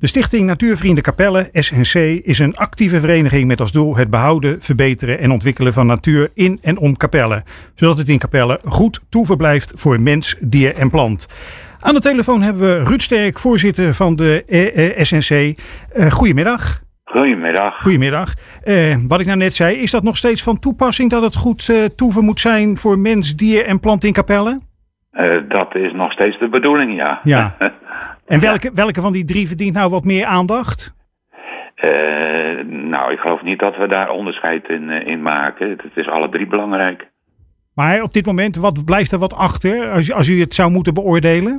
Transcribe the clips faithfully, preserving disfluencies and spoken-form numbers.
De Stichting Natuurvrienden Capelle, S N C, is een actieve vereniging met als doel het behouden, verbeteren en ontwikkelen van natuur in en om Capelle. Zodat het in Capelle goed toeverblijft voor mens, dier en plant. Aan de telefoon hebben we Ruud Sterk, voorzitter van de S N C. Uh, goedemiddag. Goedemiddag. Goedemiddag. Uh, wat ik nou net zei, is dat nog steeds van toepassing dat het goed uh, toeven moet zijn voor mens, dier en plant in Capelle? Uh, dat is nog steeds de bedoeling, ja. Ja. En welke, welke van die drie verdient nou wat meer aandacht? Uh, nou, ik geloof niet dat we daar onderscheid in, uh, in maken. Het is alle drie belangrijk. Maar op dit moment, wat blijft er wat achter als, als u het zou moeten beoordelen?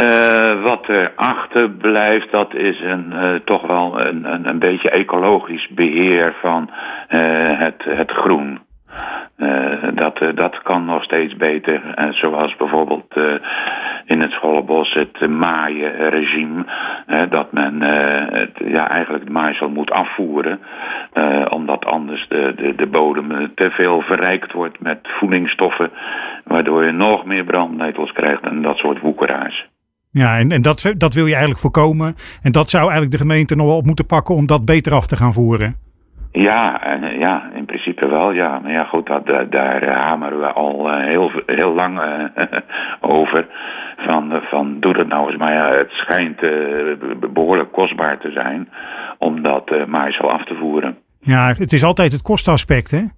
Uh, wat er achterblijft, dat is een, uh, toch wel een, een, een beetje ecologisch beheer van uh, het, het groen. Uh, dat, uh, dat kan nog steeds beter. Uh, zoals bijvoorbeeld uh, in het Schollenbos het maaienregime. Uh, dat men uh, het, ja, eigenlijk het maaisel moet afvoeren. Uh, omdat anders de, de, de bodem te veel verrijkt wordt met voedingsstoffen. Waardoor je nog meer brandnetels krijgt en dat soort woekeraars. Ja, en, en dat, dat wil je eigenlijk voorkomen. En dat zou eigenlijk de gemeente nog wel op moeten pakken om dat beter af te gaan voeren. Ja, en, ja, in principe wel, ja. Maar ja, goed, dat, daar, daar hameren we al uh, heel, heel lang uh, over. Van, van, doe dat nou eens. Maar ja, het schijnt uh, behoorlijk kostbaar te zijn om dat uh, maaisel af te voeren. Ja, het is altijd het kostenaspect, hè?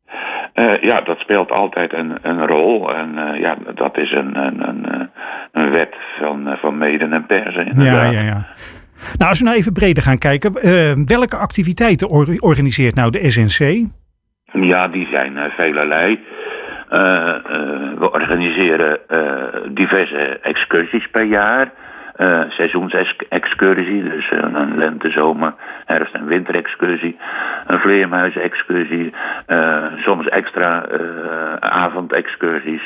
Uh, ja, dat speelt altijd een, een rol. En uh, ja, dat is een, een, een, een wet van, uh, van meden en persen, inderdaad. Ja, ja, ja. Nou, als we nou even breder gaan kijken. Uh, welke activiteiten or- organiseert nou de S N C? Ja, die zijn uh, velerlei. Uh, uh, we organiseren uh, diverse excursies per jaar. Uh, seizoensexcursie, dus uh, een lente, zomer, herfst- en winterexcursie. Een vleermuizenexcursie. Uh, soms extra uh, avondexcursies.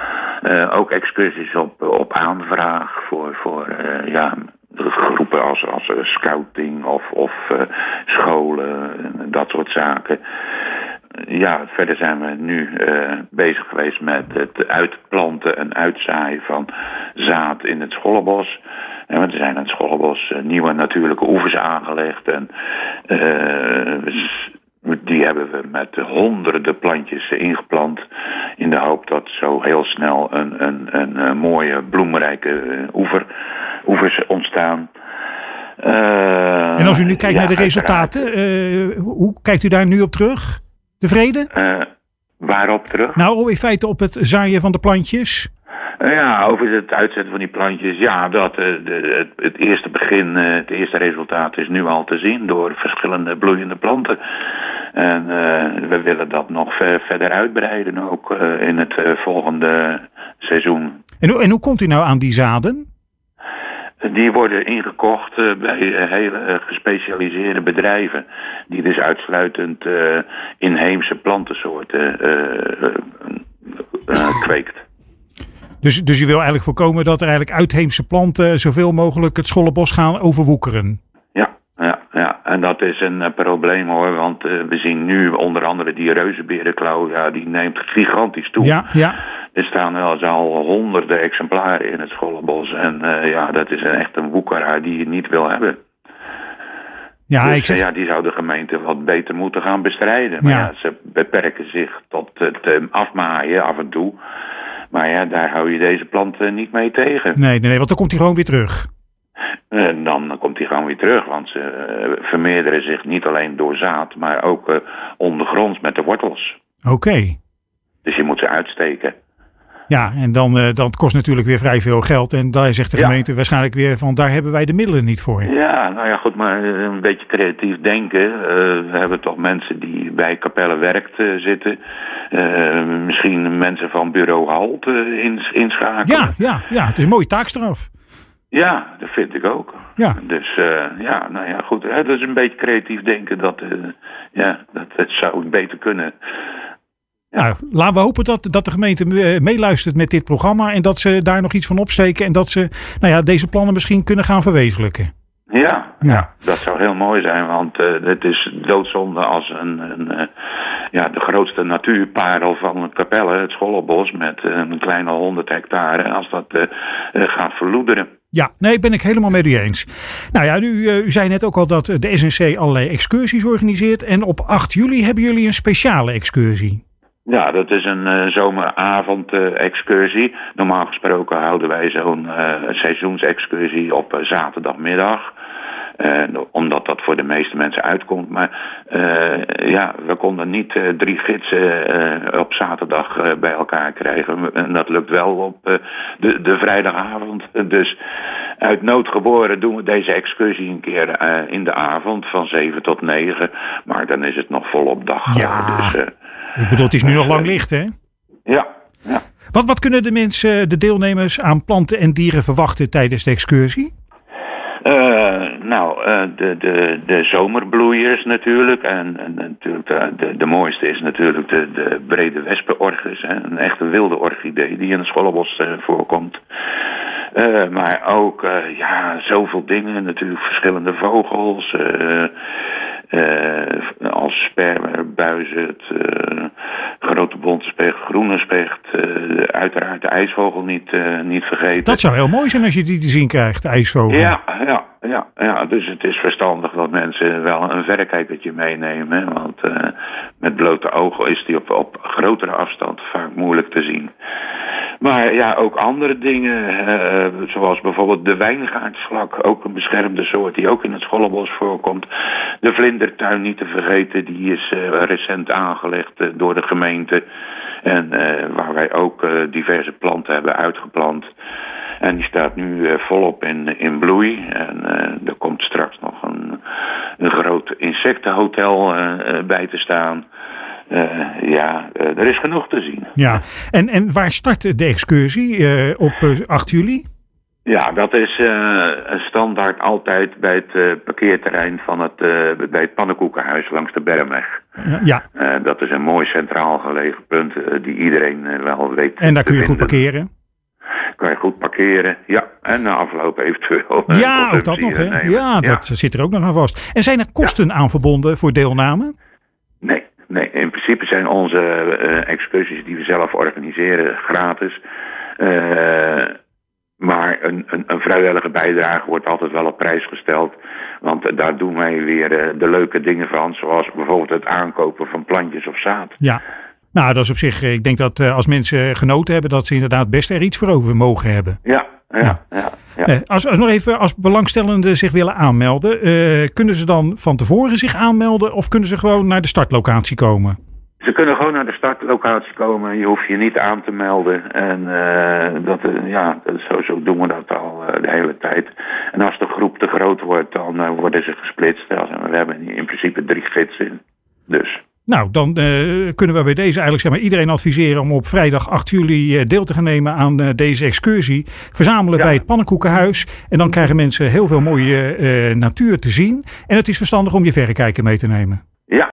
Uh, ook excursies op, op aanvraag voor, voor uh, ja, groepen als, als uh, scouting of, of uh, scholen, dat soort zaken. Ja, verder zijn we nu uh, bezig geweest met het uitplanten en uitzaaien van zaad in het Schollenbos. En er zijn in het Schollenbos uh, nieuwe natuurlijke oevers aangelegd. En uh, die hebben we met honderden plantjes ingeplant. In de hoop dat zo heel snel een, een, een, een mooie bloemrijke oever, oevers ontstaan. Uh, en als u nu kijkt ja, naar de resultaten, uh, hoe, hoe kijkt u daar nu op terug? Tevreden? Uh, waarop terug? Nou, in feite op het zaaien van de plantjes. Uh, ja, over het uitzetten van die plantjes. Ja, dat, uh, de, het, het eerste begin, uh, het eerste resultaat is nu al te zien door verschillende bloeiende planten. En uh, we willen dat nog ver, verder uitbreiden, ook uh, in het uh, volgende seizoen. En, en hoe komt u nou aan die zaden? Die worden ingekocht uh, bij uh, hele uh, gespecialiseerde bedrijven. Die dus uitsluitend uh, inheemse plantensoorten uh, uh, uh, kweekt. Dus, dus je wil eigenlijk voorkomen dat er eigenlijk uitheemse planten zoveel mogelijk het Schollenbos gaan overwoekeren? Ja, ja, ja. En dat is een uh, probleem hoor. Want uh, we zien nu onder andere die reuzenberenklauw, ja, die neemt gigantisch toe. Ja, ja. Er staan wel eens al honderden exemplaren in het Schollenbos. En uh, ja, dat is een, echt een woekeraar die je niet wil hebben. Ja, dus, ik zeg... ja, die zou de gemeente wat beter moeten gaan bestrijden. Maar ja, ja ze beperken zich tot het uh, afmaaien af en toe. Maar ja, daar hou je deze planten niet mee tegen. Nee, nee, nee, want dan komt hij gewoon weer terug. En dan komt hij gewoon weer terug, want ze uh, vermeerderen zich niet alleen door zaad, maar ook uh, ondergronds met de wortels. Oké. Okay. Dus je moet ze uitsteken. Ja, en dan uh, dat kost natuurlijk weer vrij veel geld. En daar zegt de gemeente ja. waarschijnlijk weer van, daar hebben wij de middelen niet voor. Ja, nou ja, goed, maar een beetje creatief denken. Uh, we hebben toch mensen die bij Capelle werkt uh, zitten. Uh, misschien mensen van bureau Halt uh, ins- inschakelen. Ja, ja, ja, het is een mooie taakstraf. Ja, dat vind ik ook. Ja. Dus uh, ja, nou ja, goed. Het is een beetje creatief denken dat, uh, ja, dat het zou beter kunnen. Ja. Nou, laten we hopen dat, dat de gemeente meeluistert met dit programma en dat ze daar nog iets van opsteken en dat ze nou ja, deze plannen misschien kunnen gaan verwezenlijken. Ja, ja. dat zou heel mooi zijn, want uh, het is doodzonde als een, een uh, ja, de grootste natuurparel van Capelle, het Schollenbos, met uh, een kleine honderd hectare, als dat uh, uh, gaat verloederen. Ja, nee, ben ik helemaal met u eens. Nou ja, u, uh, u zei net ook al dat de S N C allerlei excursies organiseert. En op acht juli hebben jullie een speciale excursie. Ja, dat is een uh, zomeravond-excursie. Uh, Normaal gesproken houden wij zo'n uh, seizoensexcursie op uh, zaterdagmiddag. Uh, omdat dat voor de meeste mensen uitkomt. Maar uh, ja, we konden niet uh, drie gidsen uh, op zaterdag uh, bij elkaar krijgen. En dat lukt wel op uh, de, de vrijdagavond. Dus uit nood geboren doen we deze excursie een keer uh, in de avond van zeven tot negen. Maar dan is het nog volop dag. Ja, uh, dus, uh, ik bedoel, het is nu nog lang licht, hè? Ja, ja. Wat, wat kunnen de mensen, de deelnemers aan planten en dieren verwachten tijdens de excursie? Uh, nou, uh, de, de, de zomerbloeiers natuurlijk. En, en natuurlijk de, de, de mooiste is natuurlijk de, de brede wespenorchis. Hè? Een echte wilde orchidee die in het Schollebos uh, voorkomt. Uh, maar ook uh, ja, zoveel dingen. Natuurlijk verschillende vogels. Uh, uh, als sperwer, buizerd, uh, grote bonte specht, groene specht. Uh, uiteraard de ijsvogel niet, uh, niet vergeten. Dat zou heel mooi zijn als je die te zien krijgt, de ijsvogel. Ja, ja, ja, ja, dus het is verstandig dat mensen wel een verrekijkertje meenemen. Hè? Want uh, met blote ogen is die op, op grotere afstand vaak moeilijk te zien. Maar ja, ook andere dingen, uh, zoals bijvoorbeeld de wijngaardslak, ook een beschermde soort die ook in het Schollebos voorkomt. De vlindertuin niet te vergeten, die is uh, recent aangelegd uh, door de gemeente. En uh, waar wij ook uh, diverse planten hebben uitgeplant. En die staat nu uh, volop in, in bloei. En uh, er komt straks nog een, een groot insectenhotel uh, uh, bij te staan. Uh, ja, uh, er is genoeg te zien. Ja, en, en waar start de excursie uh, op uh, acht juli? Ja, dat is uh, standaard altijd bij het uh, parkeerterrein van het, uh, bij het Pannenkoekenhuis langs de Bermweg. Ja. Uh, dat is een mooi centraal gelegen punt uh, die iedereen uh, wel weet. En daar kun je goed parkeren? Kan je goed parkeren, ja. En na afloop eventueel. Ja, ook dat nog, hè? Ja, ja, dat zit er ook nog aan vast. En zijn er kosten ja. aan verbonden voor deelname? Nee. Nee, in principe zijn onze uh, excursies die we zelf organiseren gratis. Uh, maar een, een, een vrijwillige bijdrage wordt altijd wel op prijs gesteld. Want uh, daar doen wij weer uh, de leuke dingen van. Zoals bijvoorbeeld het aankopen van plantjes of zaad. Ja, nou dat is op zich, ik denk dat uh, als mensen genoten hebben, dat ze inderdaad best er iets voor over mogen hebben. Ja, ja, ja. ja, ja. Uh, als, als nog even, als belangstellenden zich willen aanmelden, uh, kunnen ze dan van tevoren zich aanmelden of kunnen ze gewoon naar de startlocatie komen? Ze kunnen gewoon naar de startlocatie komen. Je hoeft je niet aan te melden. En uh, dat, uh, ja, zo, zo doen we dat al uh, de hele tijd. En als de groep te groot wordt, dan uh, worden ze gesplitst. We hebben in principe drie gidsen. Dus. Nou, dan uh, kunnen we bij deze eigenlijk zeg maar, iedereen adviseren om op vrijdag acht juli uh, deel te gaan nemen aan uh, deze excursie. Verzamelen ja. bij het Pannenkoekenhuis. En dan krijgen mensen heel veel mooie uh, natuur te zien. En het is verstandig om je verrekijker mee te nemen. Ja,